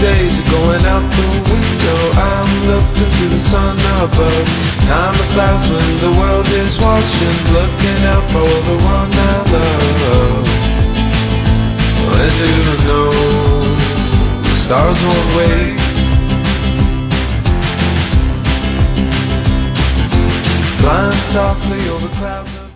days are going out the window. I'm looking to the sun above. Time to pass when the world is watching, looking out for the one I love. And you know the stars won't wait. Flying softly over clouds of